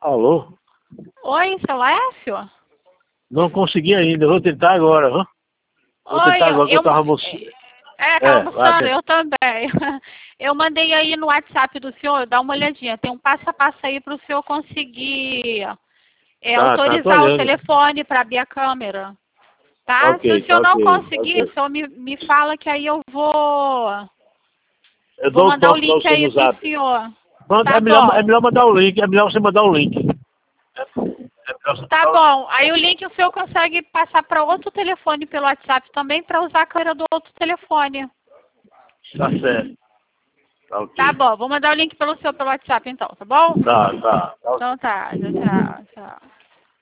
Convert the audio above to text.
Alô? Oi, seu Lécio? Não consegui ainda, vou tentar agora, viu? Vou Oi, tentar agora que eu tava almoçando. tá vai, almoçando, eu também. Eu mandei aí no WhatsApp do senhor, dá uma olhadinha. Tem um passo a passo aí para o senhor conseguir tô autorizar o olhando. telefone para abrir a câmera. Tá Tá? Se o ok, tá senhor não ok. conseguir, Ok. o senhor me fala que aí eu vou Eu dou um mandar o toque pra link você aí no pro zap. senhor. Manda, Tá é bom. melhor mandar o link, é melhor você mandar o link. É melhor você Tá mandar o link. bom. Aí o link o senhor consegue passar para outro telefone pelo WhatsApp também para usar a câmera do outro telefone. Tá certo. Tá Tá ok. bom. Vou mandar o link pelo seu pelo WhatsApp então, tá bom? Tá ok. Então tá. Tchau, tchau.